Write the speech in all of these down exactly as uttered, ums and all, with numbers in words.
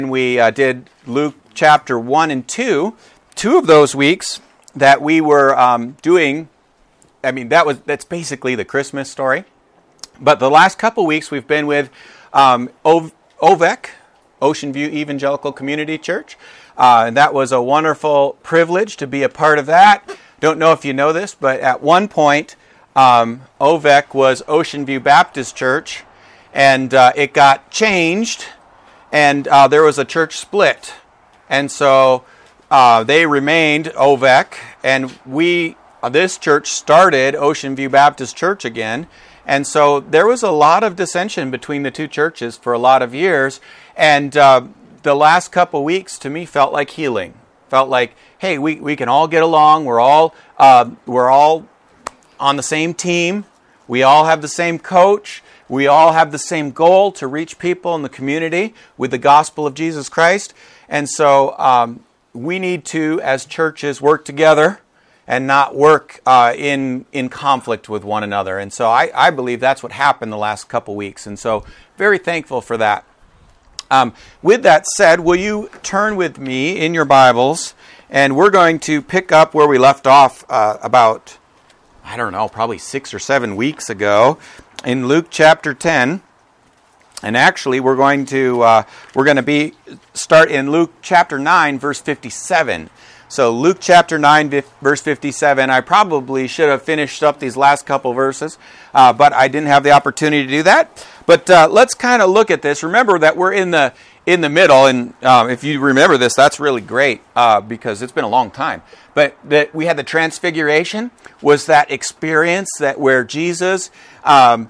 We uh, did Luke chapter one and two. Two of those weeks that we were um, doing, I mean, that was that's basically the Christmas story. But the last couple weeks we've been with um, o- O V E C, Ocean View Evangelical Community Church. Uh, and that was a wonderful privilege to be a part of that. Don't know if you know this, but at one point, um, O V E C was Ocean View Baptist Church, and uh, it got changed. And uh, there was a church split. And so uh, they remained O V E C. And we, uh, this church started Ocean View Baptist Church again. And so there was a lot of dissension between the two churches for a lot of years. And uh, the last couple weeks to me felt like healing. Felt like, hey, we, we can all get along. We're all uh, we're all on the same team. We all have the same coach. We all have the same goal to reach people in the community with the gospel of Jesus Christ. And so um, we need to, as churches, work together and not work uh, in in conflict with one another. And so I, I believe that's what happened the last couple weeks. And so very thankful for that. Um, with that said, will you turn with me in your Bibles, and we're going to pick up where we left off uh, about, I don't know, probably six or seven weeks ago. In Luke chapter ten, and actually we're going to uh, we're going to be start in Luke chapter nine, verse fifty-seven. So Luke chapter nine, verse fifty-seven. I probably should have finished up these last couple verses, uh, but I didn't have the opportunity to do that. But uh, let's kind of look at this. Remember that we're in the in the middle, and um, if you remember this, that's really great uh, because it's been a long time. But that we had the Transfiguration was that experience that where Jesus. Um,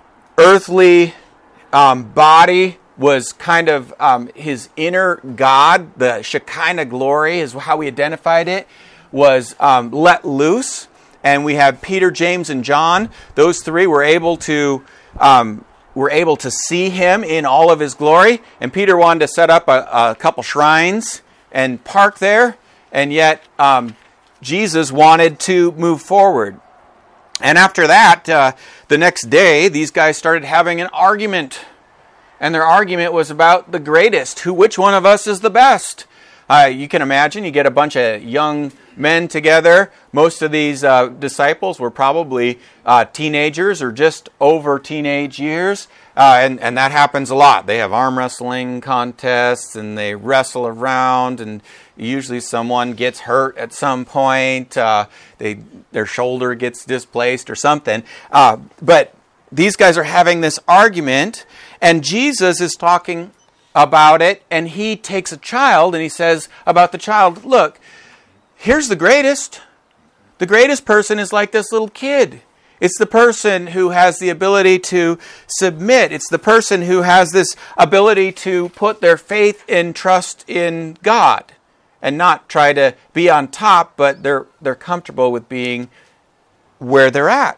earthly um, body was kind of um, his inner God. The Shekinah glory is how we identified it, was um, let loose. And we have Peter, James, and John. Those three were able to um, were able to see him in all of his glory. And Peter wanted to set up a, a couple shrines and park there. And yet um, Jesus wanted to move forward. And after that, uh, the next day, these guys started having an argument. And their argument was about the greatest. Who, which one of us is the best? Uh, you can imagine, you get a bunch of young men together. Most of these uh, disciples were probably uh, teenagers or just over teenage years. Uh, and, and that happens a lot. They have arm wrestling contests and they wrestle around, and usually someone gets hurt at some point. Uh, they their shoulder gets displaced or something. Uh, but these guys are having this argument, and Jesus is talking about it, and he takes a child and he says about the child, look, here's the greatest. The greatest person is like this little kid. It's the person who has the ability to submit. It's the person who has this ability to put their faith and trust in God and not try to be on top, but they're they're comfortable with being where they're at.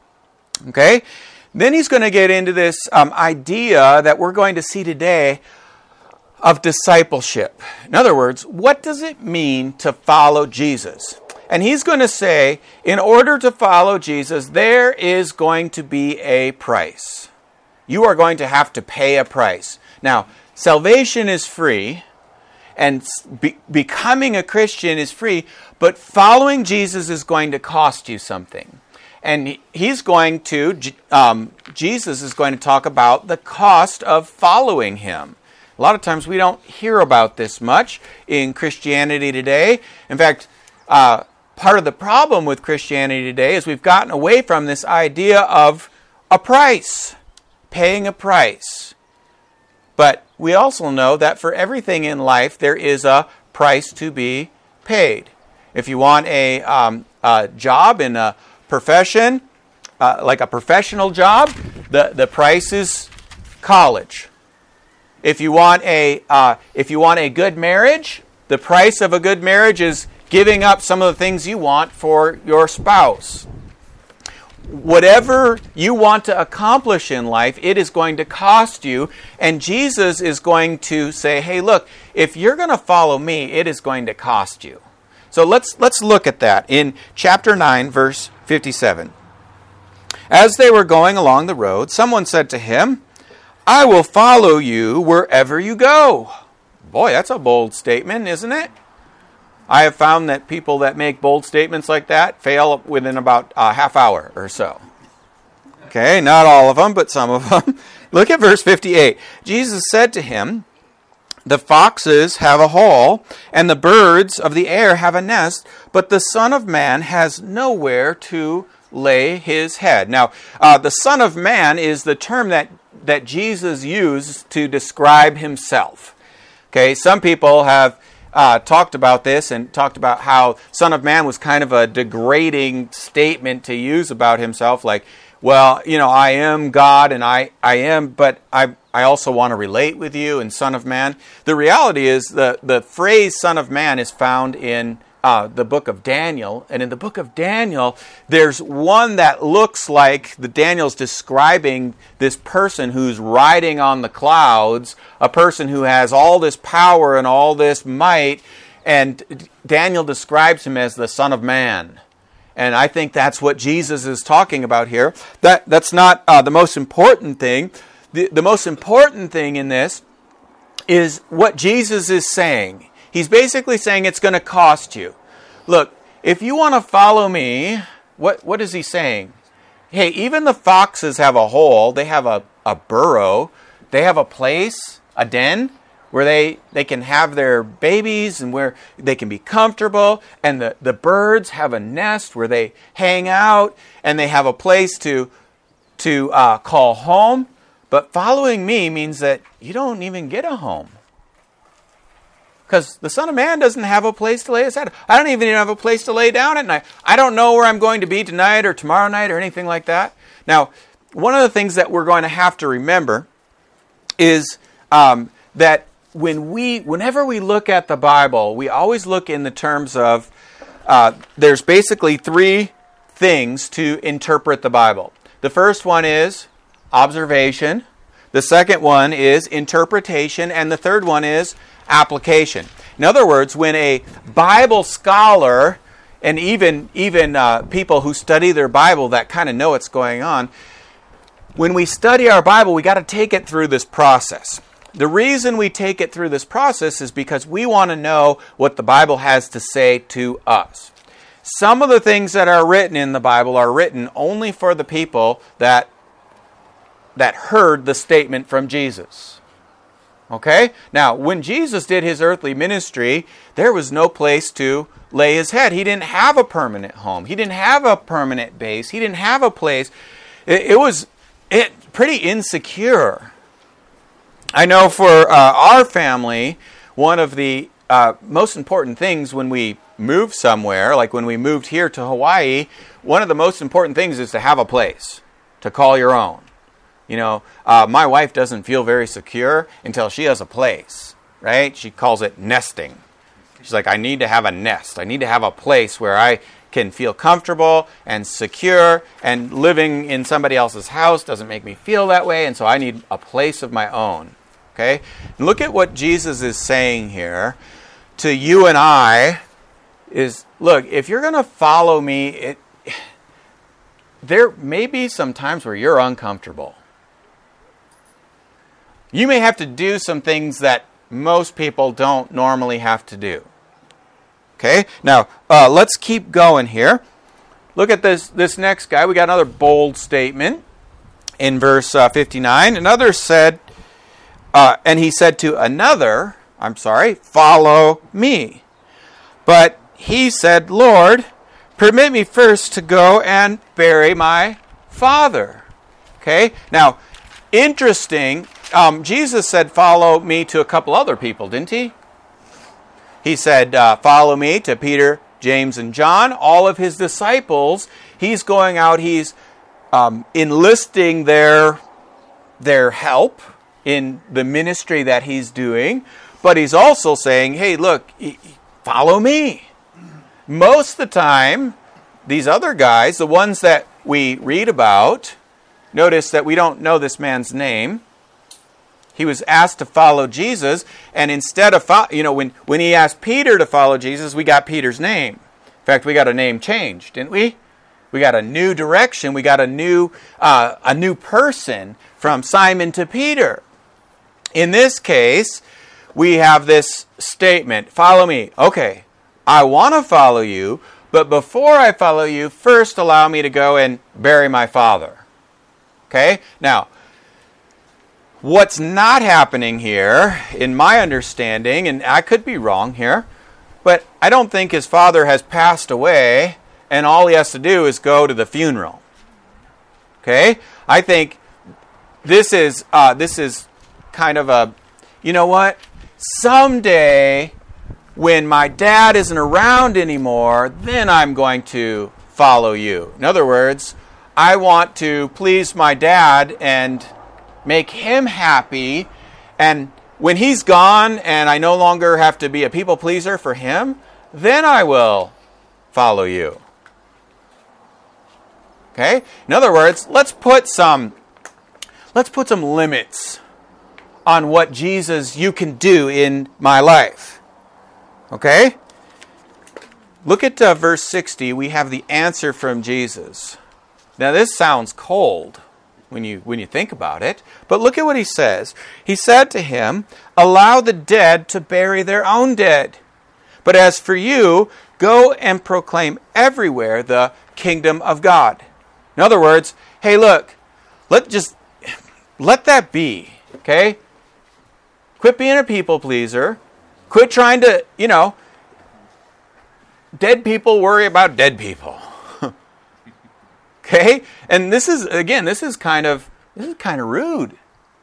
Okay? Then he's going to get into this um, idea that we're going to see today of discipleship. In other words, what does it mean to follow Jesus? And he's going to say, in order to follow Jesus, there is going to be a price. You are going to have to pay a price. Now, salvation is free, and be- becoming a Christian is free, but following Jesus is going to cost you something. And he's going to, um, Jesus is going to talk about the cost of following him. A lot of times we don't hear about this much in Christianity today. In fact, uh, part of the problem with Christianity today is we've gotten away from this idea of a price, paying a price. But we also know that for everything in life, there is a price to be paid. If you want a, um, a job in a profession, uh, like a professional job, the, the price is college. If you want a uh, if you want a good marriage, the price of a good marriage is giving up some of the things you want for your spouse. Whatever you want to accomplish in life, it is going to cost you. And Jesus is going to say, hey, look, if you're going to follow me, it is going to cost you. So let's let's look at that in chapter nine, verse fifty-seven. As they were going along the road, someone said to him, I will follow you wherever you go. Boy, that's a bold statement, isn't it? I have found that people that make bold statements like that fail within about a half hour or so. Okay, not all of them, but some of them. Look at verse fifty-eight. Jesus said to him, the foxes have a hole, and the birds of the air have a nest, but the Son of Man has nowhere to lay his head. Now, uh, the Son of Man is the term that, that Jesus used to describe himself. Okay, some people have uh, talked about this and talked about how Son of Man was kind of a degrading statement to use about himself, like, well, you know, I am God and I, I am, but I I also want to relate with you and Son of Man. The reality is the, the phrase Son of Man is found in uh, the book of Daniel. And in the book of Daniel, there's one that looks like the Daniel's describing this person who's riding on the clouds, a person who has all this power and all this might. And Daniel describes him as the Son of Man. And I think that's what Jesus is talking about here. That That's not uh, the most important thing. The, the most important thing in this is what Jesus is saying. He's basically saying it's going to cost you. Look, if you want to follow me, what, what is he saying? Hey, even the foxes have a hole. They have a, a burrow. They have a place, a den, where they, they can have their babies and where they can be comfortable. And the, the birds have a nest where they hang out and they have a place to, to uh, call home. But following me means that you don't even get a home. Because the Son of Man doesn't have a place to lay his head. I don't even have a place to lay down at night. I don't know where I'm going to be tonight or tomorrow night or anything like that. Now, one of the things that we're going to have to remember is um, that when we, whenever we look at the Bible, we always look in the terms of uh, there's basically three things to interpret the Bible. The first one is observation. The second one is interpretation. And the third one is application. In other words, when a Bible scholar and even, even uh, people who study their Bible that kind of know what's going on, when we study our Bible, we got to take it through this process. The reason we take it through this process is because we want to know what the Bible has to say to us. Some of the things that are written in the Bible are written only for the people that that heard the statement from Jesus. Okay? Now, when Jesus did his earthly ministry, there was no place to lay his head. He didn't have a permanent home. He didn't have a permanent base. He didn't have a place. It, it was it pretty insecure. I know for uh, our family, one of the uh, most important things when we move somewhere, like when we moved here to Hawaii, one of the most important things is to have a place to call your own. You know, uh, my wife doesn't feel very secure until she has a place, right? She calls it nesting. She's like, I need to have a nest. I need to have a place where I can feel comfortable and secure, and living in somebody else's house doesn't make me feel that way, and so I need a place of my own. Okay? And look at what Jesus is saying here to you and I is, look, if you're going to follow me, it, there may be some times where you're uncomfortable. You may have to do some things that most people don't normally have to do. Okay? Now, uh, let's keep going here. Look at this, this next guy. We got another bold statement in verse uh, fifty-nine. Another said, uh, and he said to another, I'm sorry, follow me. But he said, Lord, permit me first to go and bury my father. Okay? Now, interesting. Um, Jesus said, follow me to a couple other people, didn't he? He said, uh, follow me to Peter, James, and John, all of his disciples. He's going out, he's um, enlisting their, their help in the ministry that he's doing. But he's also saying, hey, look, follow me. Most of the time, these other guys, the ones that we read about, notice that we don't know this man's name. He was asked to follow Jesus, and instead of, fo- you know, when, when he asked Peter to follow Jesus, we got Peter's name. In fact, we got a name change, didn't we? We got a new direction. We got a new, uh, a new person from Simon to Peter. In this case, we have this statement, follow me. Okay, I want to follow you, but before I follow you, first allow me to go and bury my father. Okay? Now, what's not happening here, in my understanding, and I could be wrong here, but I don't think his father has passed away and all he has to do is go to the funeral. Okay? I think this is uh, this is kind of a, you know what? Someday, when my dad isn't around anymore, then I'm going to follow you. In other words, I want to please my dad and make him happy. And when he's gone and I no longer have to be a people pleaser for him, then I will follow you. Okay? In other words, let's put some let's put some limits on what Jesus you can do in my life. Okay? Look at uh, verse sixty. We have the answer from Jesus. Now this sounds cold when you when you think about it, but look at what he says. He said to him, "Allow the dead to bury their own dead. But as for you, go and proclaim everywhere the kingdom of God." In other words, hey, look, let just let that be, okay? Quit being a people pleaser. Quit trying to, you know, dead people worry about dead people. Okay? And this is, again, this is kind of, this is kind of rude.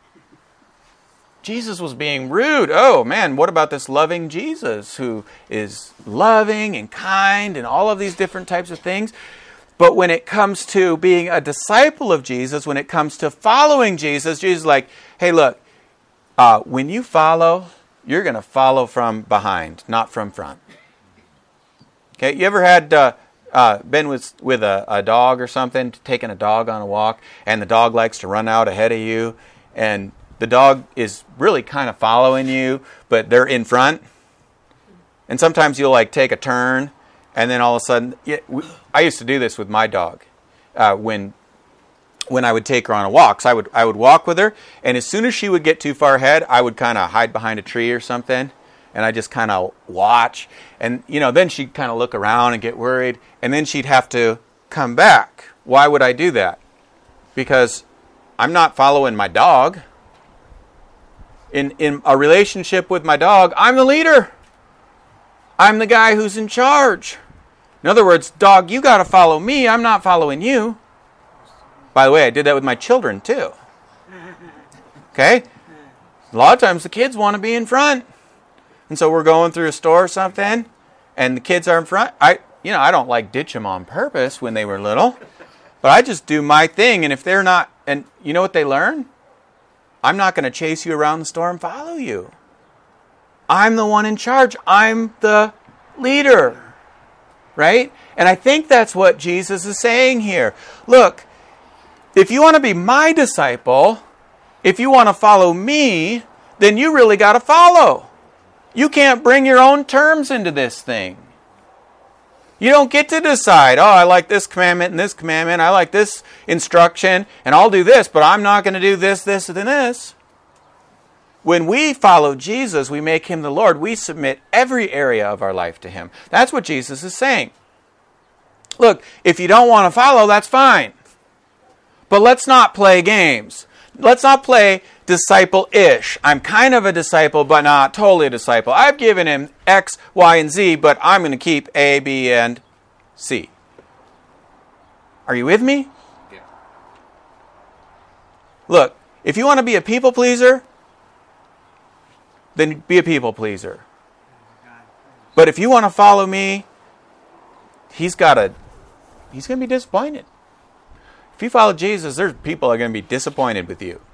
Jesus was being rude. Oh, man, what about this loving Jesus who is loving and kind and all of these different types of things? But when it comes to being a disciple of Jesus, when it comes to following Jesus, Jesus is like, hey, look, uh, when you follow, you're going to follow from behind, not from front. Okay, you ever had uh, uh, been with with a, a dog or something, taking a dog on a walk, and the dog likes to run out ahead of you, and the dog is really kind of following you, but they're in front, and sometimes you'll like take a turn, and then all of a sudden, yeah, we, I used to do this with my dog uh, when when I would take her on a walk. So I would I would walk with her, and as soon as she would get too far ahead, I would kind of hide behind a tree or something, and I just kind of watch. And you know, then she'd kind of look around and get worried, and then she'd have to come back. Why would I do that? Because I'm not following my dog. In in a relationship with my dog, I'm the leader. I'm the guy who's in charge. In other words, dog, you got to follow me. I'm not following you. By the way, I did that with my children too. Okay? A lot of times the kids want to be in front. And so we're going through a store or something, and the kids are in front. I, you know, I don't like ditch them on purpose when they were little, but I just do my thing. And if they're not, and you know what they learn? I'm not going to chase you around the store and follow you. I'm the one in charge. I'm the leader. Right? And I think that's what Jesus is saying here. Look, if you want to be my disciple, if you want to follow me, then you really got to follow. You can't bring your own terms into this thing. You don't get to decide, oh, I like this commandment and this commandment. I like this instruction, and I'll do this, but I'm not going to do this, this, and this. When we follow Jesus, we make Him the Lord. We submit every area of our life to Him. That's what Jesus is saying. Look, if you don't want to follow, that's fine. But let's not play games. Let's not play disciple-ish. I'm kind of a disciple, but not totally a disciple. I've given him X, Y, and Z, but I'm going to keep A, B, and C. Are you with me? Yeah. Look, if you want to be a people pleaser, then be a people pleaser. But if you want to follow me, he's got to, he's going to be disappointed. If you follow Jesus, there's people that are going to be disappointed with you.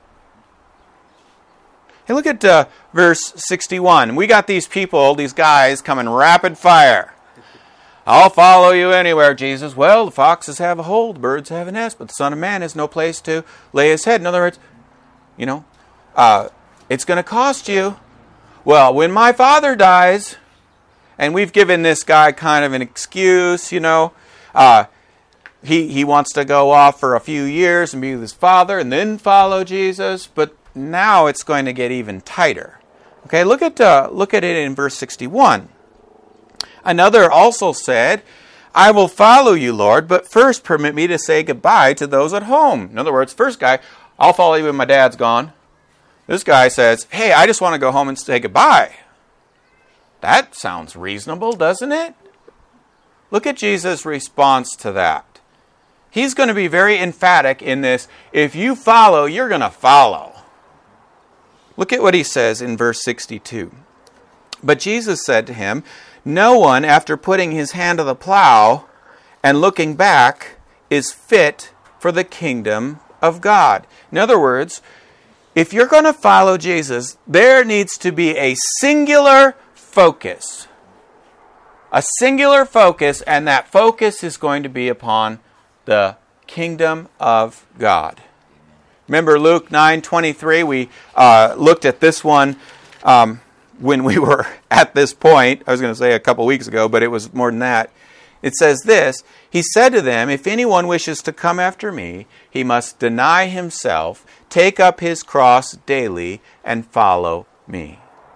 Hey, look at uh, verse sixty-one. We got these people, these guys coming rapid fire. I'll follow you anywhere, Jesus. Well, the foxes have a hole, the birds have a nest, but the Son of Man has no place to lay his head. In other words, you know, uh, it's going to cost you. Well, when my father dies, and we've given this guy kind of an excuse, you know, uh, he, he wants to go off for a few years and be with his father and then follow Jesus, but now it's going to get even tighter. Okay, look at uh, look at it in verse sixty-one. Another also said, I will follow you, Lord, but first permit me to say goodbye to those at home. In other words, first guy, I'll follow you when my dad's gone. This guy says, hey, I just want to go home and say goodbye. That sounds reasonable, doesn't it? Look at Jesus' response to that. He's going to be very emphatic in this. If you follow, you're going to follow. Look at what he says in verse sixty-two. But Jesus said to him, no one, after putting his hand to the plow and looking back, is fit for the kingdom of God. In other words, if you're going to follow Jesus, there needs to be a singular focus. A singular focus, and that focus is going to be upon the kingdom of God. Remember Luke nine twenty-three? We uh, looked at this one um, when we were at this point. I was going to say a couple weeks ago, but it was more than that. It says this, he said to them, if anyone wishes to come after me, he must deny himself, take up his cross daily, and follow me.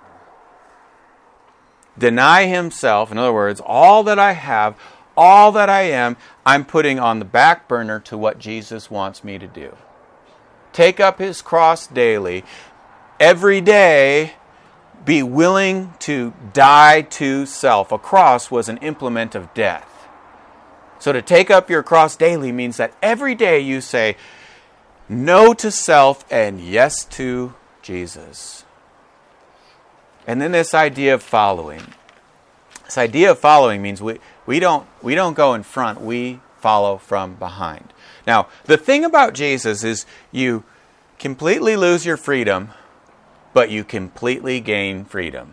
Deny himself, in other words, all that I have, all that I am, I'm putting on the back burner to what Jesus wants me to do. Take up his cross daily. Every day, be willing to die to self. A cross was an implement of death. So to take up your cross daily means that every day you say no to self and yes to Jesus. And then this idea of following. This idea of following means we, we don't we don't go in front, we follow from behind. Now, the thing about Jesus is you completely lose your freedom, but you completely gain freedom.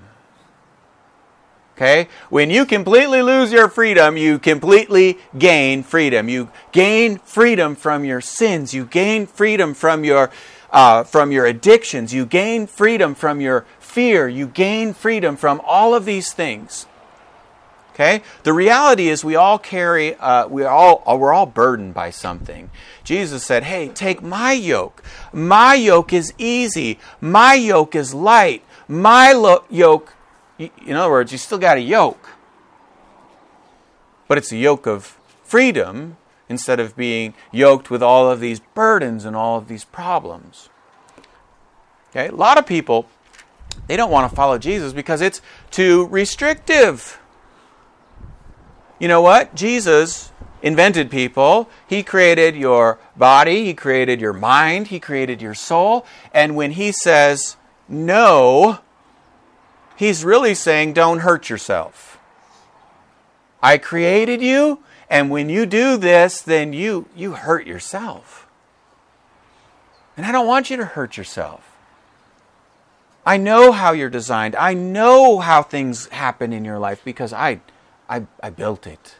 Okay? When you completely lose your freedom, you completely gain freedom. You gain freedom from your sins. You gain freedom from your uh, from your addictions. You gain freedom from your fear. You gain freedom from all of these things. Okay? The reality is we all carry, uh, we all, we're all burdened by something. Jesus said, hey, take my yoke. My yoke is easy. My yoke is light. My lo- yoke, in other words, you still got a yoke. But it's a yoke of freedom instead of being yoked with all of these burdens and all of these problems. Okay? A lot of people, they don't want to follow Jesus because it's too restrictive. You know what? Jesus invented people. He created your body. He created your mind. He created your soul. And when he says no, he's really saying don't hurt yourself. I created you, and when you do this, then you, you hurt yourself. And I don't want you to hurt yourself. I know how you're designed. I know how things happen in your life because I I, I built it.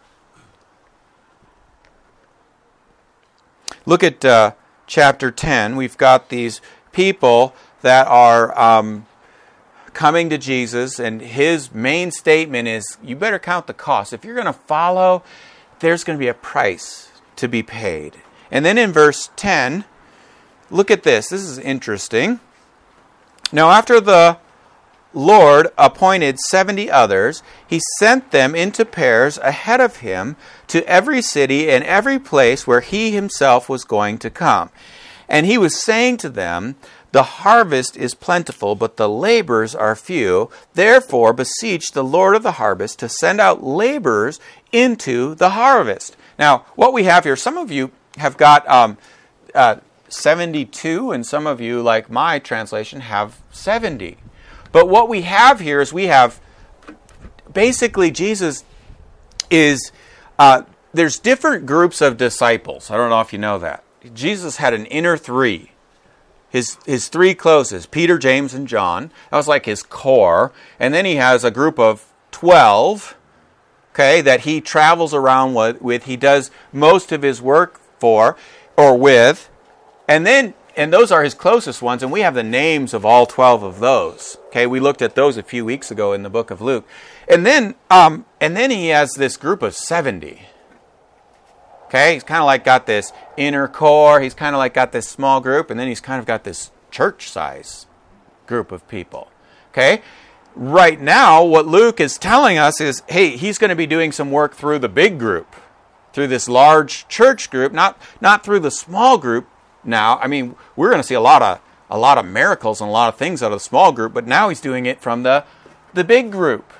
Look at uh, chapter ten. We've got these people that are um, coming to Jesus, and his main statement is, you better count the cost. If you're going to follow, there's going to be a price to be paid. And then in verse ten, look at this. This is interesting. Now after the Lord appointed seventy others, he sent them into pairs ahead of him to every city and every place where he himself was going to come. And he was saying to them, the harvest is plentiful, but the laborers are few. Therefore beseech the Lord of the harvest to send out laborers into the harvest. Now, what we have here, some of you have got um, uh, seventy-two, and some of you, like my translation, have seventy. But what we have here is we have, basically Jesus is, uh, there's different groups of disciples. I don't know if you know that. Jesus had an inner three. His, his three closest, Peter, James, and John. That was like his core. And then he has a group of twelve, okay, that he travels around with, with. He does most of his work for or with. And then And those are his closest ones, and we have the names of all twelve of those. Okay, we looked at those a few weeks ago in the book of Luke. And then um, and then he has this group of seventy. Okay, he's kind of like got this inner core. He's kind of like got this small group, and then he's kind of got this church size group of people. Okay? Right now, what Luke is telling us is, hey, he's going to be doing some work through the big group, through this large church group, not not through the small group now. I mean, we're going to see a lot of a lot of miracles and a lot of things out of the small group, but now he's doing it from the, the big group.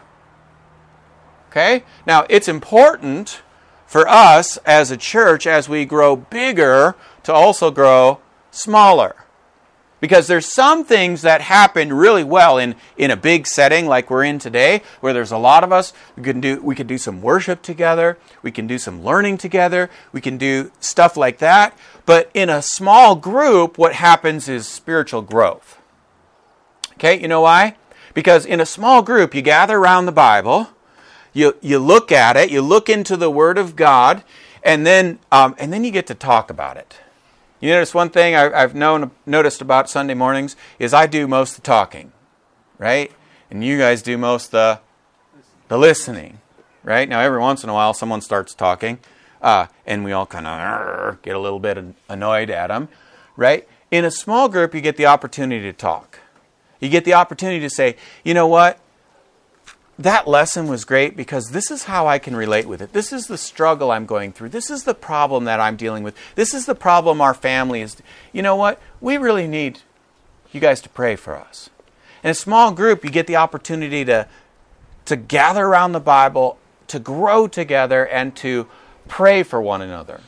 Okay? Now, it's important for us as a church, as we grow bigger, to also grow smaller. Because there's some things that happen really well in, in a big setting like we're in today, where there's a lot of us. We can do we can do some worship together. We can do some learning together. We can do stuff like that. But in a small group, what happens is spiritual growth. Okay, you know why? Because in a small group, you gather around the Bible, you you look at it, you look into the Word of God, and then um, and then you get to talk about it. You notice one thing I've known, noticed about Sunday mornings is I do most of the talking, right? And you guys do most of the, the listening, right? Now, every once in a while, someone starts talking, uh, and we all kind of get a little bit annoyed at them, right? In a small group, you get the opportunity to talk. You get the opportunity to say, you know what? That lesson was great because this is how I can relate with it. This is the struggle I'm going through. This is the problem that I'm dealing with. This is the problem our family is. You know what? We really need you guys to pray for us. In a small group, you get the opportunity to, to gather around the Bible, to grow together, and to pray for one another.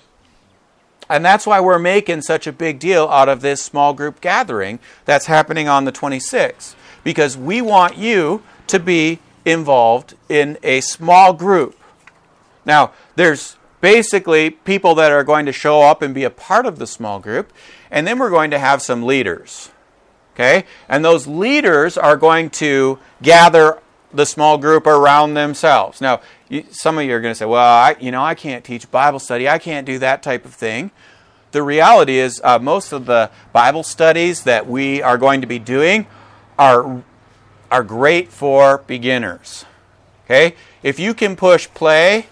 And that's why we're making such a big deal out of this small group gathering that's happening on the twenty-sixth. Because we want you to be involved in a small group. Now, there's basically people that are going to show up and be a part of the small group, and then we're going to have some leaders. Okay? And those leaders are going to gather the small group around themselves. Now, you, some of you are going to say, well, I, you know, I can't teach Bible study. I can't do that type of thing. The reality is uh, most of the Bible studies that we are going to be doing are are great for beginners. Okay? If you can push play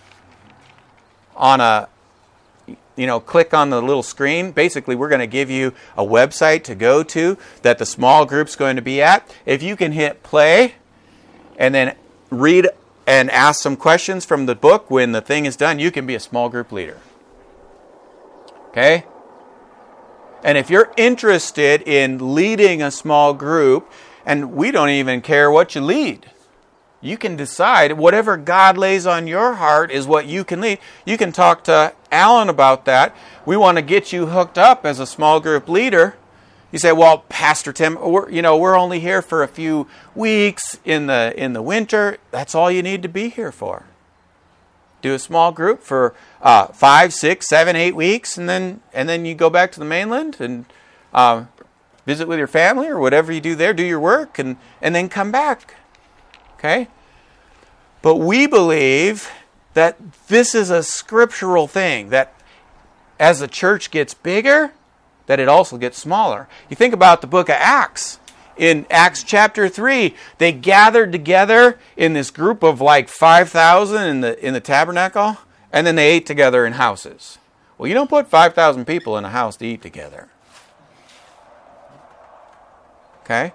on a, you know, click on the little screen, basically we're going to give you a website to go to that the small group's going to be at. If you can hit play and then read and ask some questions from the book when the thing is done, you can be a small group leader. Okay? And if you're interested in leading a small group, and we don't even care what you lead. You can decide whatever God lays on your heart is what you can lead. You can talk to Alan about that. We want to get you hooked up as a small group leader. You say, well, Pastor Tim, we're, you know, we're only here for a few weeks in the in the winter. That's all you need to be here for. Do a small group for uh, five, six, seven, eight weeks, and then and then you go back to the mainland and uh, visit with your family or whatever you do there, do your work, and, and then come back. Okay? But we believe that this is a scriptural thing, that as the church gets bigger, that it also gets smaller. You think about the book of Acts. In Acts chapter three, they gathered together in this group of like five thousand in the in the tabernacle, and then they ate together in houses. Well, you don't put five thousand people in a house to eat together. Okay?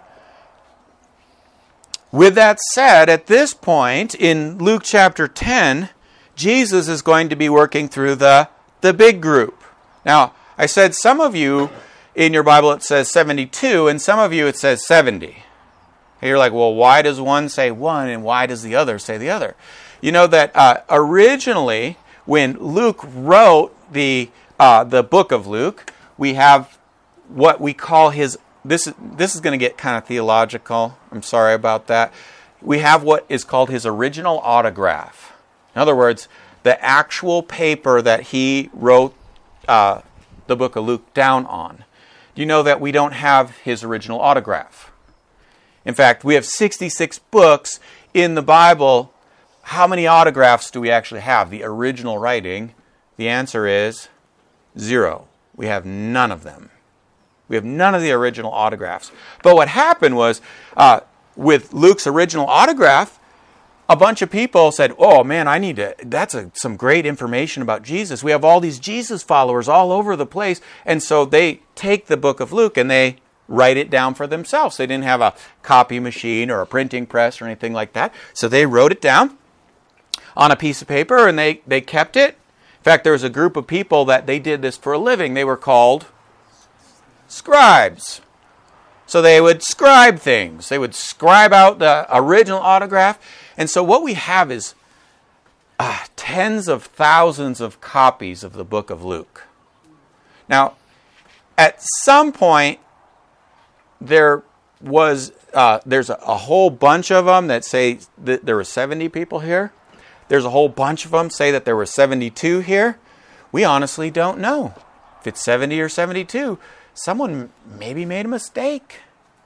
With that said, at this point in Luke chapter ten, Jesus is going to be working through the, the big group. Now, I said some of you, in your Bible it says seventy-two, and some of you it says seventy. And you're like, well, why does one say one and why does the other say the other? You know that uh, originally, when Luke wrote the uh, the book of Luke, we have what we call his... This, this is going to get kind of theological. I'm sorry about that. We have what is called his original autograph. In other words, the actual paper that he wrote uh, the book of Luke down on. Do you know that we don't have his original autograph? In fact, we have sixty-six books in the Bible. How many autographs do we actually have? The original writing, the answer is zero. We have none of them. We have none of the original autographs. But what happened was, uh, with Luke's original autograph, a bunch of people said, oh man, I need to, that's a, some great information about Jesus. We have all these Jesus followers all over the place. And so they take the book of Luke and they write it down for themselves. They didn't have a copy machine or a printing press or anything like that. So they wrote it down on a piece of paper, and they, they kept it. In fact, there was a group of people that they did this for a living. They were called scribes. So they would scribe things. They would scribe out the original autograph. And so what we have is uh, tens of thousands of copies of the book of Luke. Now, at some point, there was uh, there's a, a whole bunch of them that say that there were seventy people here. There's a whole bunch of them say that there were seventy-two here. We honestly don't know if it's seventy or seventy-two. Someone maybe made a mistake.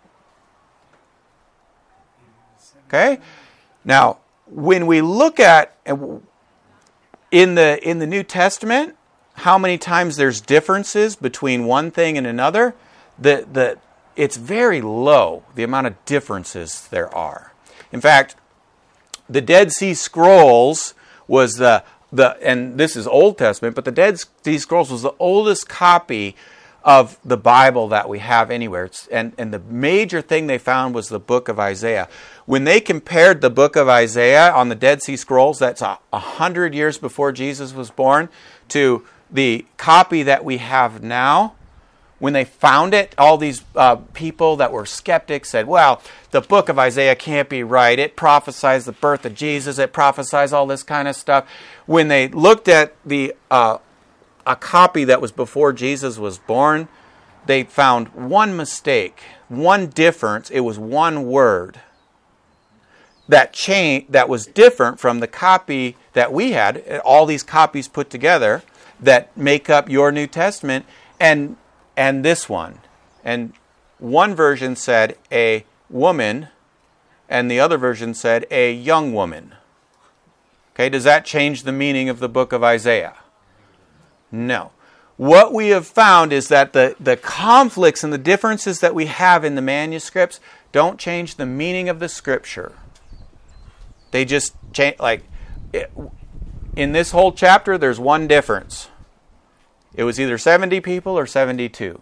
Okay? Now, when we look at in the in the New Testament, how many times there's differences between one thing and another, the the it's very low, the amount of differences there are. In fact, the Dead Sea Scrolls was the, the and this is Old Testament, but the Dead Sea Scrolls was the oldest copy of the Bible that we have anywhere. It's, and, and the major thing they found was the book of Isaiah. When they compared the book of Isaiah on the Dead Sea Scrolls, that's a, a hundred years before Jesus was born, to the copy that we have now, when they found it, all these uh, people that were skeptics said, well, the book of Isaiah can't be right. It prophesies the birth of Jesus. It prophesies all this kind of stuff. When they looked at the uh, a copy that was before Jesus was born, they found one mistake, one difference. It was one word that changed, that was different from the copy that we had, all these copies put together that make up your New Testament, and and this one. And one version said a woman, and the other version said a young woman. Okay, does that change the meaning of the book of Isaiah? No. What we have found is that the, the conflicts and the differences that we have in the manuscripts don't change the meaning of the scripture. They just change, like, it, in this whole chapter, there's one difference. It was either seventy people or seventy-two.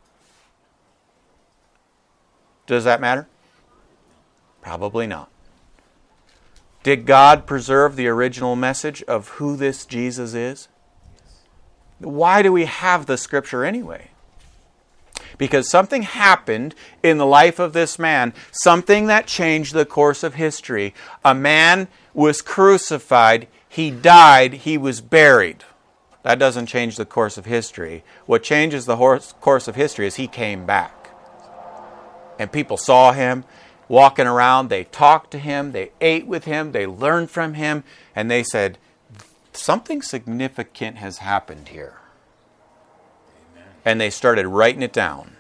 Does that matter? Probably not. Did God preserve the original message of who this Jesus is? Why do we have the scripture anyway? Because something happened in the life of this man, something that changed the course of history. A man was crucified, he died, he was buried. That doesn't change the course of history. What changes the course of history is he came back. And people saw him walking around. They talked to him. They ate with him. They learned from him. And they said, something significant has happened here. Amen. And they started writing it down.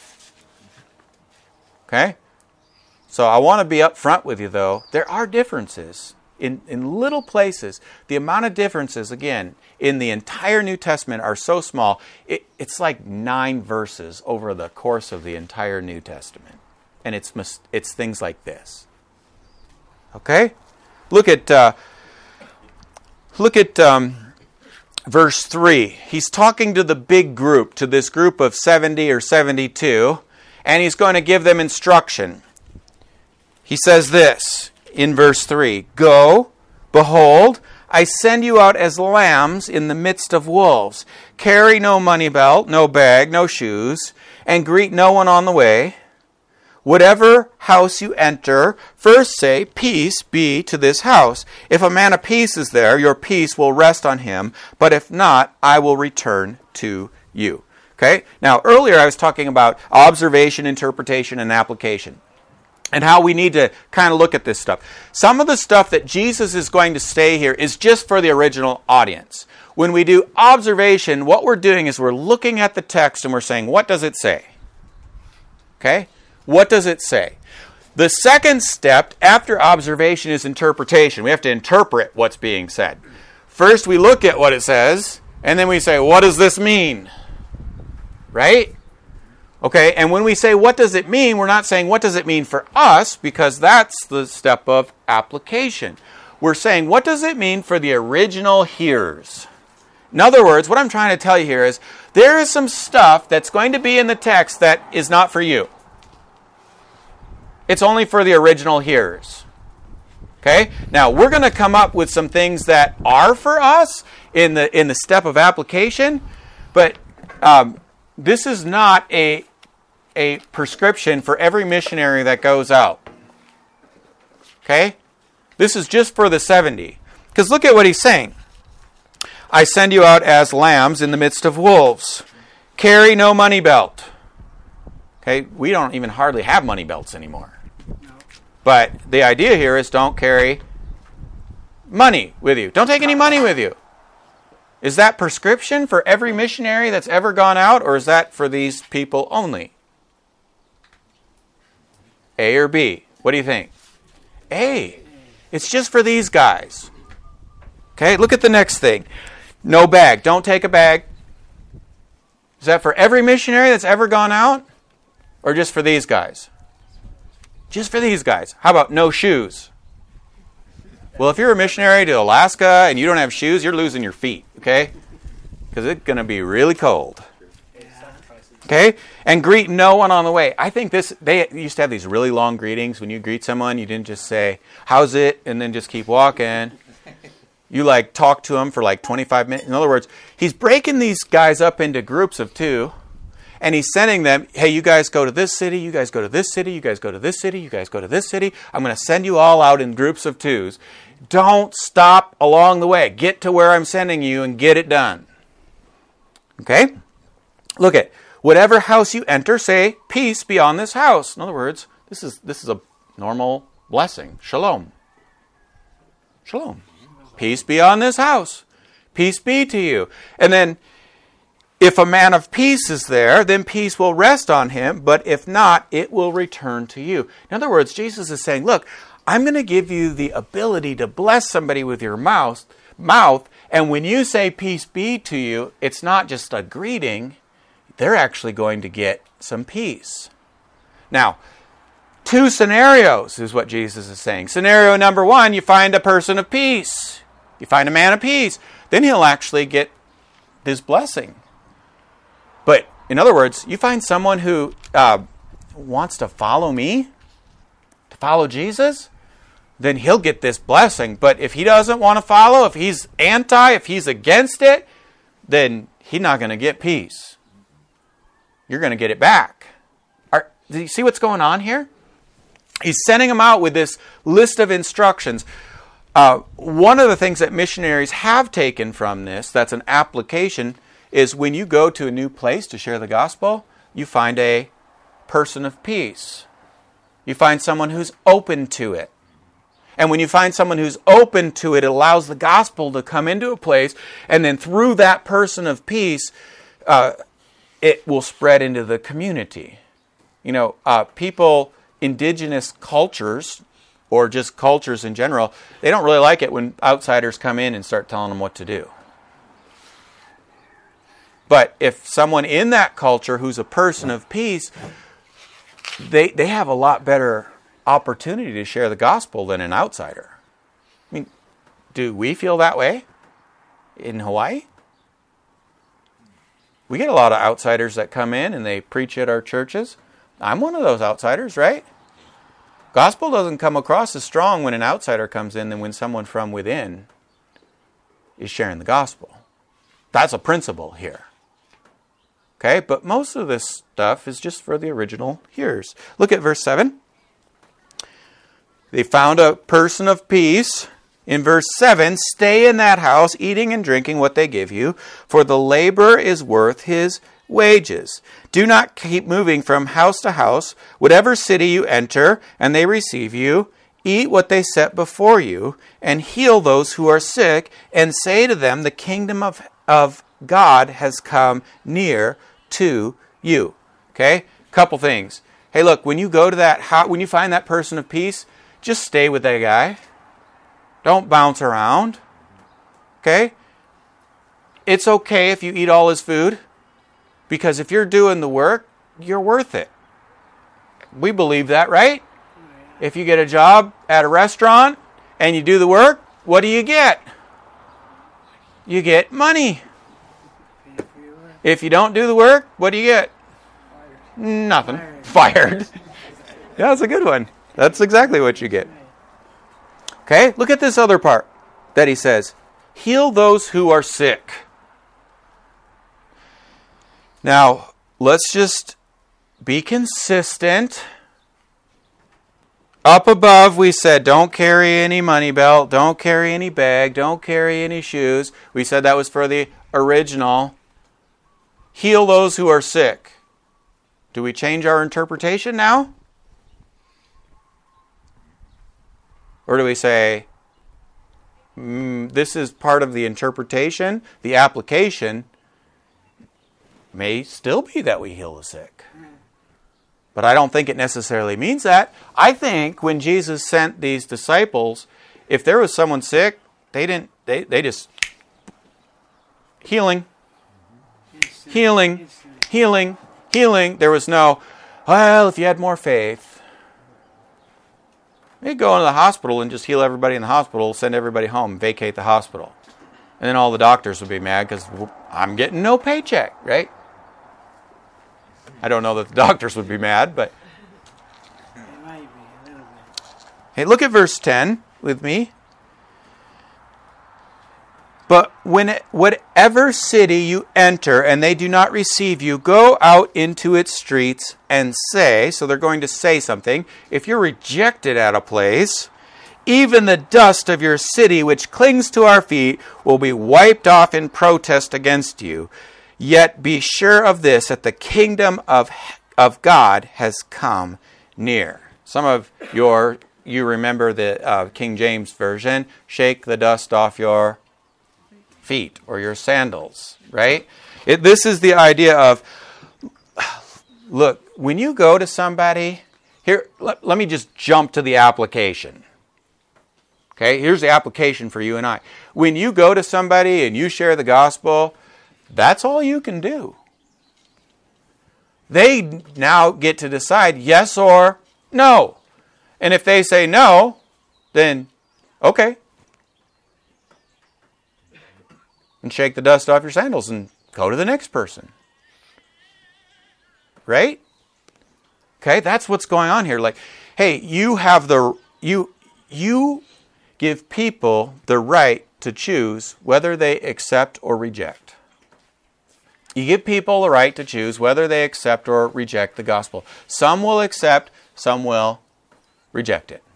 Okay? So I want to be up front with you, though. There are differences. In, in little places, the amount of differences, again, in the entire New Testament are so small, it, it's like nine verses over the course of the entire New Testament. And it's it's things like this. Okay? Look at, uh, look at um, verse three. He's talking to the big group, to this group of seventy or seventy-two, and he's going to give them instruction. He says this in verse three, "Go, behold, I send you out as lambs in the midst of wolves. Carry no money belt, no bag, no shoes, and greet no one on the way. Whatever house you enter, first say, 'Peace be to this house.' If a man of peace is there, your peace will rest on him, but if not, I will return to you." Okay? Now, earlier I was talking about observation, interpretation, and application, and how we need to kind of look at this stuff. Some of the stuff that Jesus is going to say here is just for the original audience. When we do observation, what we're doing is we're looking at the text and we're saying, what does it say? Okay? What does it say? The second step after observation is interpretation. We have to interpret what's being said. First, we look at what it says, and then we say, what does this mean? Right? Okay, and when we say, what does it mean, we're not saying, what does it mean for us, because that's the step of application. We're saying, what does it mean for the original hearers? In other words, what I'm trying to tell you here is there is some stuff that's going to be in the text that is not for you. It's only for the original hearers. Okay? Now, we're going to come up with some things that are for us in the in the step of application, but um, this is not a, a prescription for every missionary that goes out. Okay? This is just for the seventy. Because look at what he's saying. I send you out as lambs in the midst of wolves. Carry no money belt. Okay, we don't even hardly have money belts anymore. No. But the idea here is don't carry money with you. Don't take any money with you. Is that prescription for every missionary that's ever gone out, or is that for these people only? A or B? What do you think? A. It's just for these guys. Okay, look at the next thing. No bag. Don't take a bag. Is that for every missionary that's ever gone out? Or just for these guys? Just for these guys. How about no shoes? Well, if you're a missionary to Alaska and you don't have shoes, you're losing your feet, okay? Because it's going to be really cold. Okay? And greet no one on the way. I think this, they used to have these really long greetings. When you greet someone, you didn't just say, how's it? And then just keep walking. You like talk to them for like twenty-five minutes. In other words, he's breaking these guys up into groups of two, and he's sending them, hey, you guys go to this city, you guys go to this city, you guys go to this city, you guys go to this city. I'm going to send you all out in groups of twos. Don't stop along the way. Get to where I'm sending you and get it done. Okay? Look at, whatever house you enter, say, peace be on this house. In other words, this is this is a normal blessing. Shalom. Shalom. Peace be on this house. Peace be to you. And then, if a man of peace is there, then peace will rest on him. But if not, it will return to you. In other words, Jesus is saying, look, I'm going to give you the ability to bless somebody with your mouth. mouth. And when you say peace be to you, it's not just a greeting. They're actually going to get some peace. Now, two scenarios is what Jesus is saying. Scenario number one, you find a person of peace. You find a man of peace. Then he'll actually get this blessing. But in other words, you find someone who uh, wants to follow me, to follow Jesus, then he'll get this blessing. But if he doesn't want to follow, if he's anti, if he's against it, then he's not going to get peace. You're going to get it back. Are, do you see what's going on here? He's sending them out with this list of instructions. Uh, one of the things that missionaries have taken from this, that's an application, is when you go to a new place to share the gospel, you find a person of peace. You find someone who's open to it. And when you find someone who's open to it, it allows the gospel to come into a place, and then through that person of peace, uh, it will spread into the community. You know, uh, people, indigenous cultures, or just cultures in general, they don't really like it when outsiders come in and start telling them what to do. But if someone in that culture who's a person of peace, they they have a lot better opportunity to share the gospel than an outsider. I mean, do we feel that way in Hawaii? We get a lot of outsiders that come in and they preach at our churches. I'm one of those outsiders, right? Gospel doesn't come across as strong when an outsider comes in than when someone from within is sharing the gospel. That's a principle here. Okay, but most of this stuff is just for the original hearers. Look at verse seven. They found a person of peace. In verse seven, stay in that house, eating and drinking what they give you, for the labor is worth his wages. Do not keep moving from house to house. Whatever city you enter, and they receive you, eat what they set before you, and heal those who are sick, and say to them, the kingdom of, of God has come near to you. Okay? Couple things. Hey, look, when you go to that house, when you find that person of peace, just stay with that guy. Don't bounce around. Okay? It's okay if you eat all his food, because if you're doing the work, you're worth it. We believe that, right? If you get a job at a restaurant and you do the work, what do you get? You get money. If you don't do the work, what do you get? Fired. Nothing. Fired. Fired. Yeah, that's a good one. That's exactly what you get. Okay, look at this other part that he says. Heal those who are sick. Now, let's just be consistent. Up above, we said don't carry any money belt, don't carry any bag, don't carry any shoes. We said that was for the original. Heal those who are sick. Do we change our interpretation now? Or do we say, mm, this is part of the interpretation, the application may still be that we heal the sick. But I don't think it necessarily means that. I think when Jesus sent these disciples, if there was someone sick, they didn't, they, they just, healing, healing, healing, healing. There was no, well, if you had more faith. They'd go into the hospital and just heal everybody in the hospital, send everybody home, vacate the hospital. And then all the doctors would be mad because I'm getting no paycheck, right? I don't know that the doctors would be mad, but... It might be a little bit. Hey, look at verse ten with me. But when whatever city you enter and they do not receive you, go out into its streets and say, so they're going to say something, if you're rejected at a place, even the dust of your city which clings to our feet will be wiped off in protest against you. Yet be sure of this, that the kingdom of, of God has come near. Some of your, you remember the uh, King James Version, shake the dust off your feet or your sandals, right? It, this is the idea of, look, when you go to somebody, here, let, let me just jump to the application. Okay, here's the application for you and I. When you go to somebody and you share the gospel, that's all you can do. They now get to decide yes or no. And if they say no, then okay. And shake the dust off your sandals and go to the next person. Right? Okay, that's what's going on here. Like, hey, you have the you you give people the right to choose whether they accept or reject. You give people the right to choose whether they accept or reject the gospel. Some will accept, some will reject it.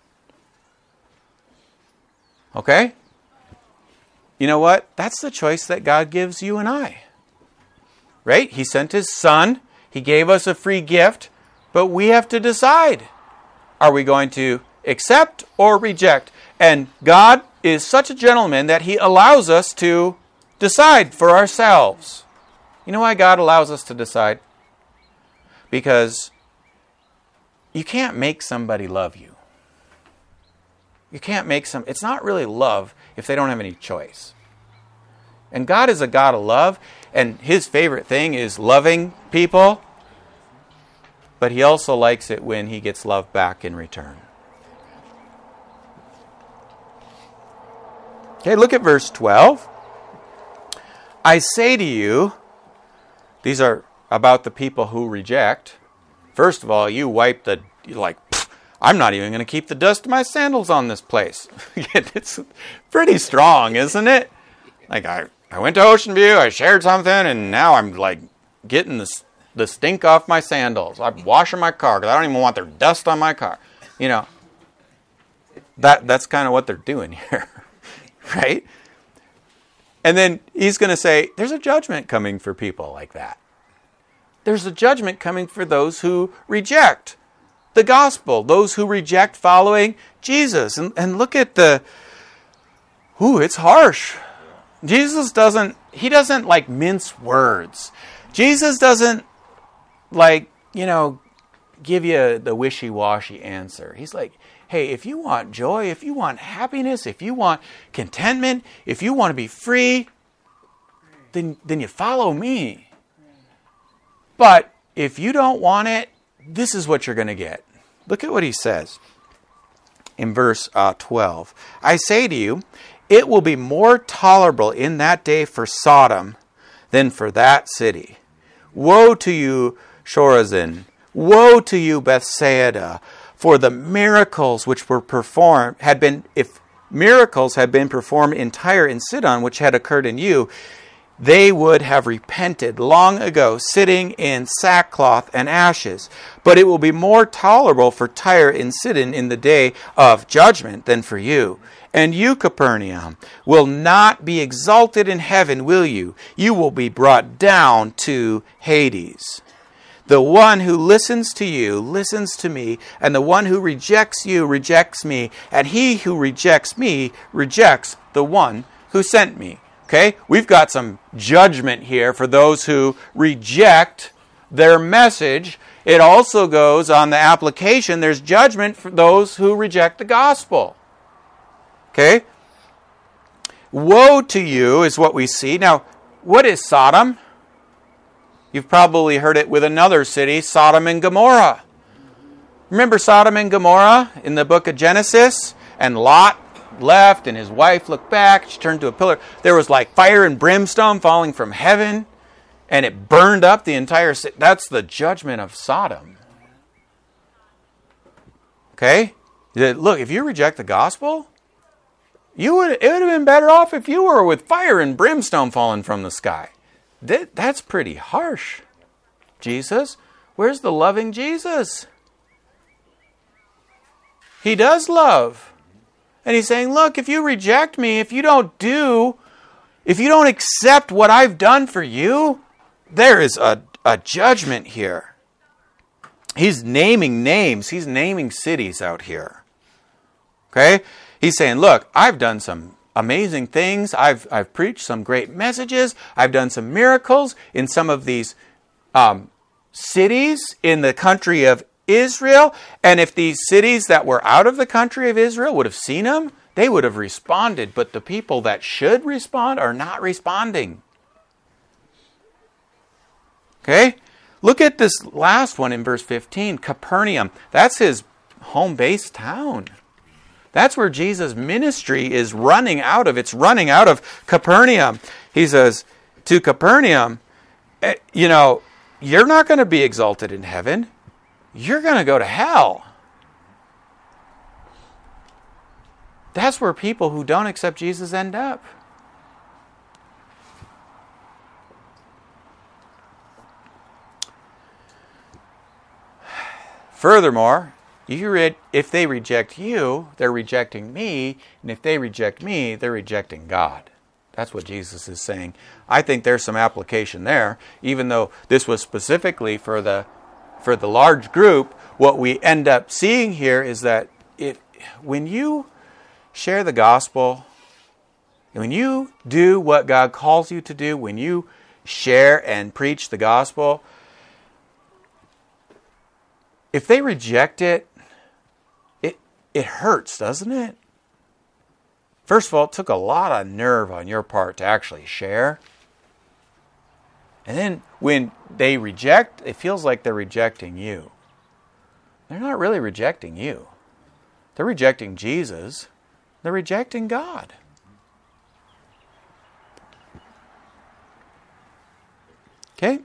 Okay? You know what? That's the choice that God gives you and I. Right? He sent His Son. He gave us a free gift. But we have to decide. Are we going to accept or reject? And God is such a gentleman that He allows us to decide for ourselves. You know why God allows us to decide? Because you can't make somebody love you. You can't make some... It's not really love if they don't have any choice. And God is a God of love, and His favorite thing is loving people. But He also likes it when He gets love back in return. Okay, look at verse twelve. I say to you... These are about the people who reject. First of all, you wipe the, you're like, I'm not even going to keep the dust of my sandals on this place. It's pretty strong, isn't it? Like, I, I went to Ocean View, I shared something, and now I'm like getting the, the stink off my sandals. I'm washing my car because I don't even want their dust on my car. You know, that that's kind of what they're doing here, right? And then he's going to say, there's a judgment coming for people like that. There's a judgment coming for those who reject the gospel, those who reject following Jesus. And, and look at the, ooh, it's harsh. Jesus doesn't, he doesn't like mince words. Jesus doesn't like, you know, give you the wishy-washy answer. He's like, hey, if you want joy, if you want happiness, if you want contentment, if you want to be free, then, then you follow me. But if you don't want it, this is what you're going to get. Look at what he says in verse uh, twelve. I say to you, it will be more tolerable in that day for Sodom than for that city. Woe to you, Chorazin! Woe to you, Bethsaida! For the miracles which were performed had been, if miracles had been performed in Tyre and Sidon, which had occurred in you, they would have repented long ago, sitting in sackcloth and ashes. But it will be more tolerable for Tyre and Sidon in the day of judgment than for you. And you, Capernaum, will not be exalted in heaven, will you? You will be brought down to Hades. The one who listens to you listens to me, and the one who rejects you rejects me, and he who rejects me rejects the one who sent me. Okay, we've got some judgment here for those who reject their message. It also goes on the application. There's judgment for those who reject the gospel. Okay? Woe to you is what we see. Now, what is Sodom? You've probably heard it with another city, Sodom and Gomorrah. Remember Sodom and Gomorrah in the book of Genesis? And Lot left and his wife looked back. She turned to a pillar. There was like fire and brimstone falling from heaven, and it burned up the entire city. That's the judgment of Sodom. Okay? Look, if you reject the gospel, you would, it would have been better off if you were with fire and brimstone falling from the sky. That, that's pretty harsh. Jesus, where's the loving Jesus? He does love. And he's saying, look, if you reject me, if you don't do, if you don't accept what I've done for you, there is a, a judgment here. He's naming names. He's naming cities out here. Okay? He's saying, look, I've done some amazing things. I've, I've preached some great messages. I've done some miracles in some of these um, cities in the country of Israel. And if these cities that were out of the country of Israel would have seen him, they would have responded. But the people that should respond are not responding. Okay? Look at this last one in verse fifteen. Capernaum. That's his home base town. That's where Jesus' ministry is running out of. It's running out of Capernaum. He says to Capernaum, you know, you're not going to be exalted in heaven. You're going to go to hell. That's where people who don't accept Jesus end up. Furthermore, you read, if they reject you, they're rejecting me. And if they reject me, they're rejecting God. That's what Jesus is saying. I think there's some application there. Even though this was specifically for the for the large group, what we end up seeing here is that it, when you share the gospel, and when you do what God calls you to do, when you share and preach the gospel, if they reject it, it it hurts, doesn't it? First of all, it took a lot of nerve on your part to actually share. And then when they reject, it feels like they're rejecting you. They're not really rejecting you. They're rejecting Jesus. They're rejecting God. Okay?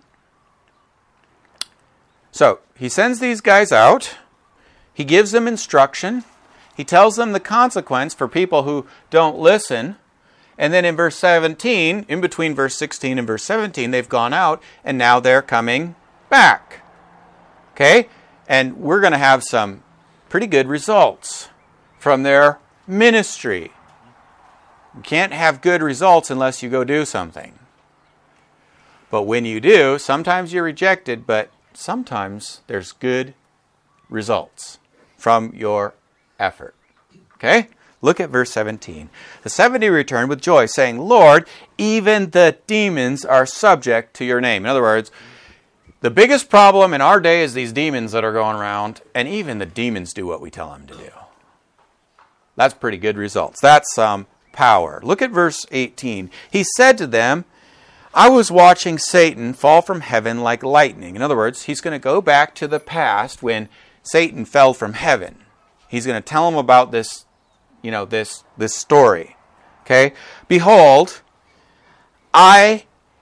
So, he sends these guys out. He gives them instruction. He tells them the consequence for people who don't listen. And then in verse seventeen, in between verse sixteen and verse seventeen, they've gone out and now they're coming back. Okay? And we're going to have some pretty good results from their ministry. You can't have good results unless you go do something. But when you do, sometimes you're rejected, but sometimes there's good results from your effort. Okay? Look at verse seventeen. The seventy returned with joy, saying, Lord, even the demons are subject to your name. In other words, the biggest problem in our day is these demons that are going around, and even the demons do what we tell them to do. That's pretty good results. That's um, power. Look at verse eighteen. He said to them, I was watching Satan fall from heaven like lightning. In other words, he's going to go back to the past when Satan fell from heaven. He's going to tell them about this, you know, this, this story. Okay? Behold, I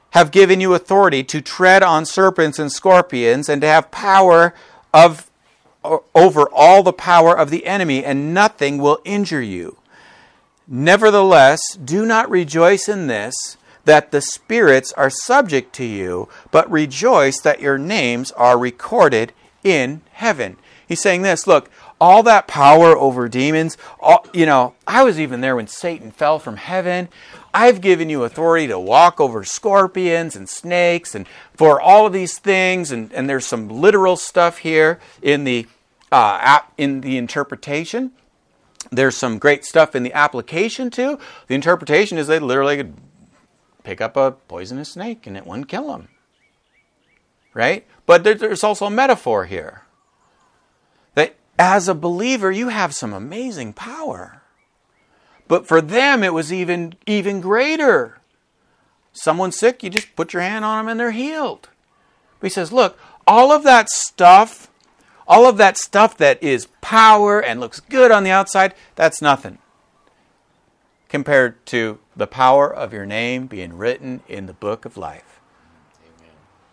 have given you authority to tread on serpents and scorpions and to have power of over all the power of the enemy, and nothing will injure you. Nevertheless, do not rejoice in this, that the spirits are subject to you, but rejoice that your names are recorded in heaven. He's saying this, look, all that power over demons, all, you know, I was even there when Satan fell from heaven. I've given you authority to walk over scorpions and snakes and for all of these things. And, and there's some literal stuff here in the uh, in the interpretation. There's some great stuff in the application too. The interpretation is they literally could pick up a poisonous snake and it wouldn't kill them. Right? But there, there's also a metaphor here. That as a believer, you have some amazing power. But for them, it was even, even greater. Someone's sick, you just put your hand on them and they're healed. But he says, look, all of that stuff, all of that stuff that is power and looks good on the outside, that's nothing compared to the power of your name being written in the book of life. Amen.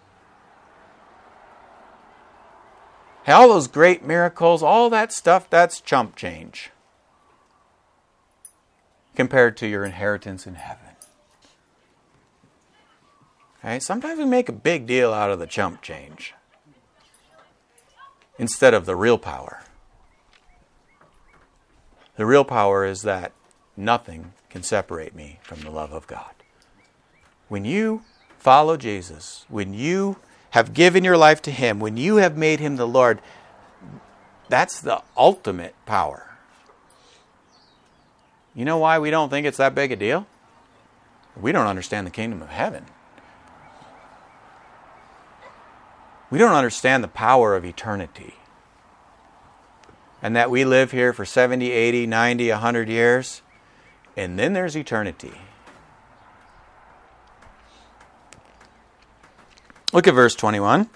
Hey, all those great miracles, all that stuff, that's chump change compared to your inheritance in heaven. Okay? Sometimes we make a big deal out of the chump change instead of the real power. The real power is that nothing can separate me from the love of God. When you follow Jesus, when you have given your life to Him, when you have made Him the Lord, that's the ultimate power. You know why we don't think it's that big a deal? We don't understand the kingdom of heaven. We don't understand the power of eternity. And that we live here for seventy, eighty, ninety, one hundred years. And then there's eternity. Look at verse twenty-one.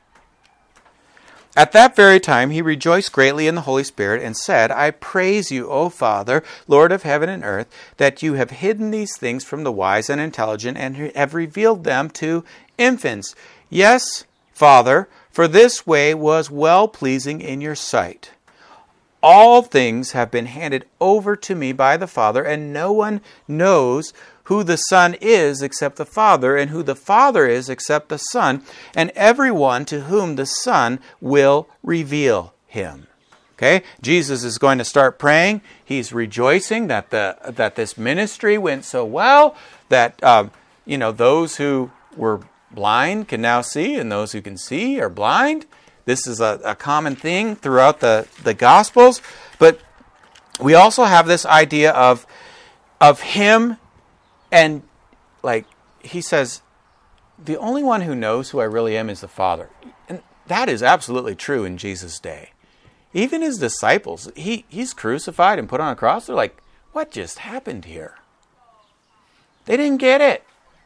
At that very time he rejoiced greatly in the Holy Spirit and said, I praise you, O Father, Lord of heaven and earth, that you have hidden these things from the wise and intelligent and have revealed them to infants. Yes, Father, for this way was well-pleasing in your sight. All things have been handed over to me by the Father, and no one knows who the Son is except the Father, and who the Father is except the Son, and everyone to whom the Son will reveal him. Okay? Jesus is going to start praying. He's rejoicing that the that this ministry went so well, that um, you know those who were blind can now see, and those who can see are blind. This is a, a common thing throughout the, the Gospels. But we also have this idea of, of Him, and like He says, the only one who knows who I really am is the Father. And that is absolutely true in Jesus' day. Even His disciples, he, He's crucified and put on a cross. They're like, what just happened here? They didn't get it.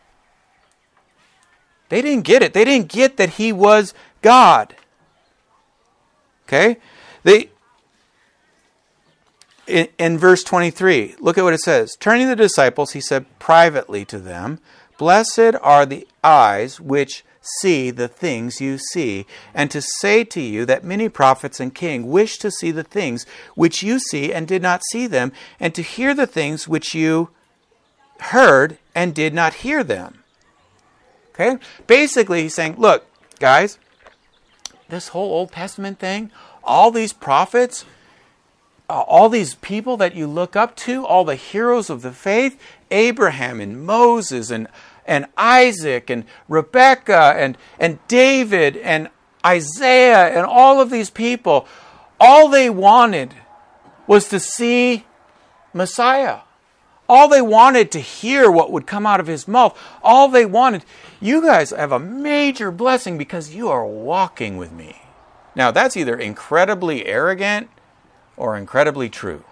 They didn't get it. They didn't get that He was God. Okay? They, in, in verse twenty-three, look at what it says. Turning to the disciples, He said privately to them, Blessed are the eyes which see the things you see, and to say to you that many prophets and kings wish to see the things which you see and did not see them, and to hear the things which you heard and did not hear them. Okay? Basically, He's saying, look, guys, this whole Old Testament thing, all these prophets, uh, all these people that you look up to, all the heroes of the faith, Abraham and Moses and, and Isaac and Rebecca and, and David and Isaiah and all of these people, all they wanted was to see Messiah. All they wanted to hear what would come out of His mouth. All they wanted. You guys have a major blessing because you are walking with me. Now, that's either incredibly arrogant or incredibly true.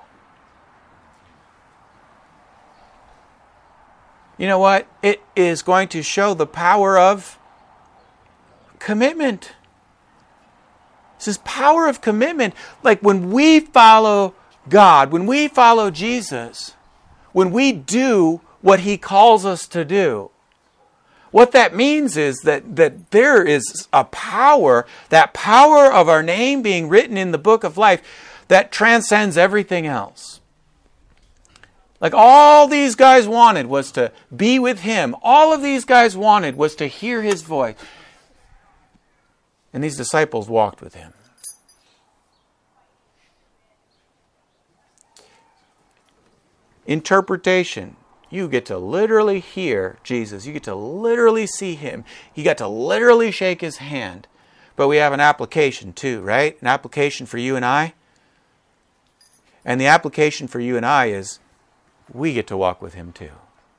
You know what? It is going to show the power of commitment. This is power of commitment. Like when we follow God, when we follow Jesus, when we do what He calls us to do, What that means is that, that there is a power, that power of our name being written in the book of life that transcends everything else. Like all these guys wanted was to be with him. All of these guys wanted was to hear his voice. And these disciples walked with him. Interpretation. You get to literally hear Jesus. You get to literally see him. You get to literally shake his hand. But we have an application too, right? An application for you and I. And the application for you and I is we get to walk with him too.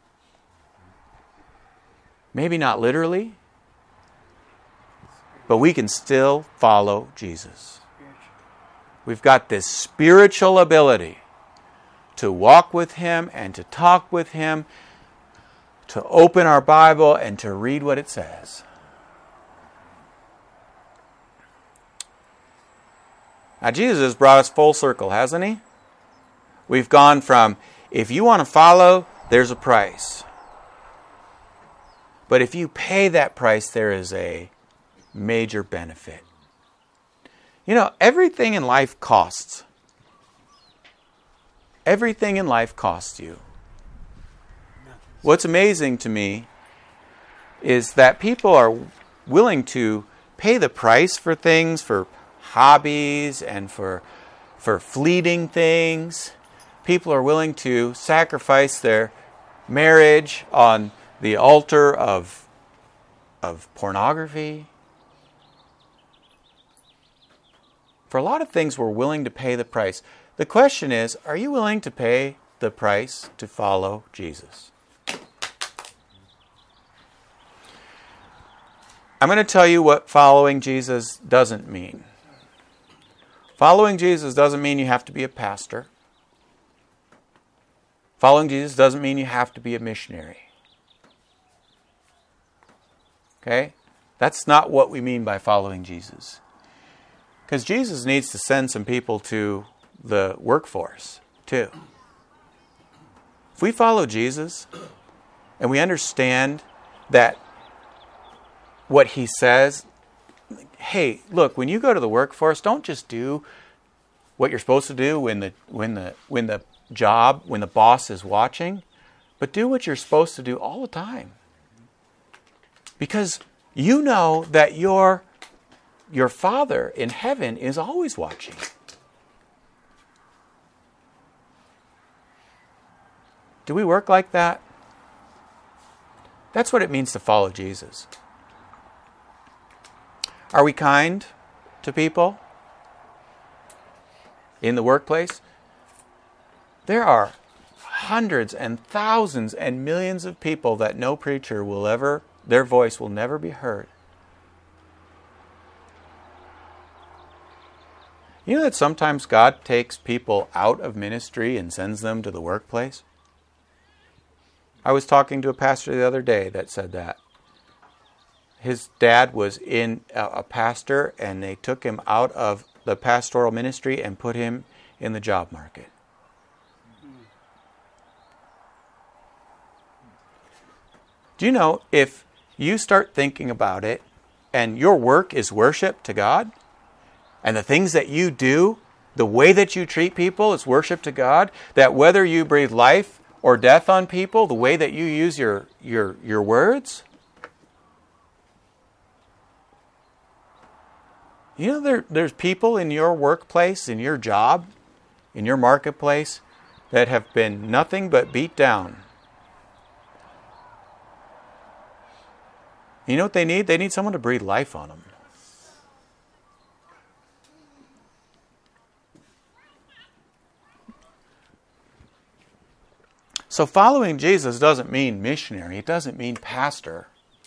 Maybe not literally, but we can still follow Jesus. We've got this spiritual ability to walk with him and to talk with him, to open our Bible and to read what it says. Now Jesus has brought us full circle, hasn't he? We've gone from, if you want to follow, there's a price. But if you pay that price, there is a major benefit. You know, everything in life costs. Everything in life costs you. What's amazing to me is that people are willing to pay the price for things, for hobbies and for, for fleeting things. People are willing to sacrifice their marriage on the altar of, of pornography. For a lot of things, we're willing to pay the price. The question is, are you willing to pay the price to follow Jesus? I'm going to tell you what following Jesus doesn't mean. Following Jesus doesn't mean you have to be a pastor. Following Jesus doesn't mean you have to be a missionary. Okay? That's not what we mean by following Jesus. Because Jesus needs to send some people to the workforce too. If we follow Jesus and we understand that what he says, hey, look, when you go to the workforce, don't just do what you're supposed to do when the when the when the job, when the boss is watching, but do what you're supposed to do all the time. Because you know that your your Father in heaven is always watching. Do we work like that? That's what it means to follow Jesus. Are we kind to people in the workplace? There are hundreds and thousands and millions of people that no preacher will ever, their voice will never be heard. You know that sometimes God takes people out of ministry and sends them to the workplace? I was talking to a pastor the other day that said that. His dad was in a, a pastor and they took him out of the pastoral ministry and put him in the job market. Do you know, if you start thinking about it and your work is worship to God, and the things that you do, the way that you treat people is worship to God, that whether you breathe life or death on people, the way that you use your, your, your words. You know, there, there's people in your workplace, in your job, in your marketplace, that have been nothing but beat down. You know what they need? They need someone to breathe life on them. So following Jesus doesn't mean missionary. It doesn't mean pastor.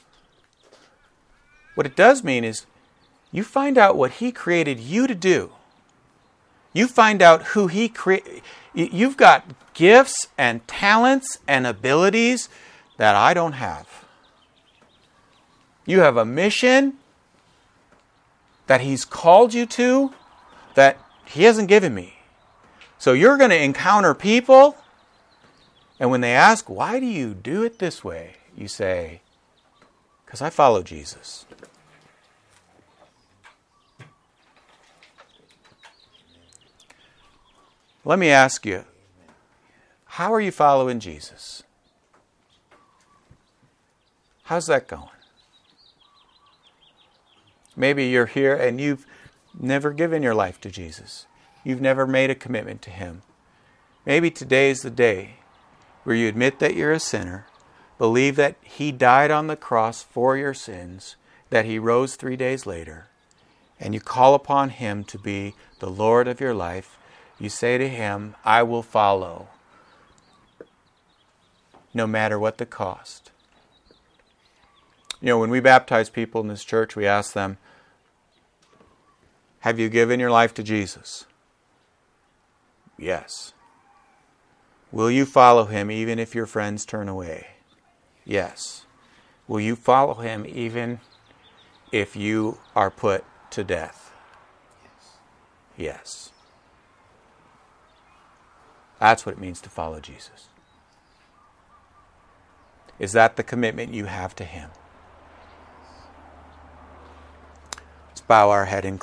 What it does mean is you find out what he created you to do. You find out who he created. You've got gifts and talents and abilities that I don't have. You have a mission that he's called you to that he hasn't given me. So you're going to encounter people, and when they ask, why do you do it this way? You say, Because I follow Jesus. Let me ask you, how are you following Jesus? How's that going? Maybe you're here and you've never given your life to Jesus. You've never made a commitment to Him. Maybe today is the day where you admit that you're a sinner, believe that He died on the cross for your sins, that He rose three days later, and you call upon Him to be the Lord of your life. You say to Him, I will follow, no matter what the cost. You know, when we baptize people in this church, we ask them, have you given your life to Jesus? Yes. Will you follow Him even if your friends turn away? Yes. Will you follow Him even if you are put to death? Yes. That's what it means to follow Jesus. Is that the commitment you have to Him? Let's bow our head and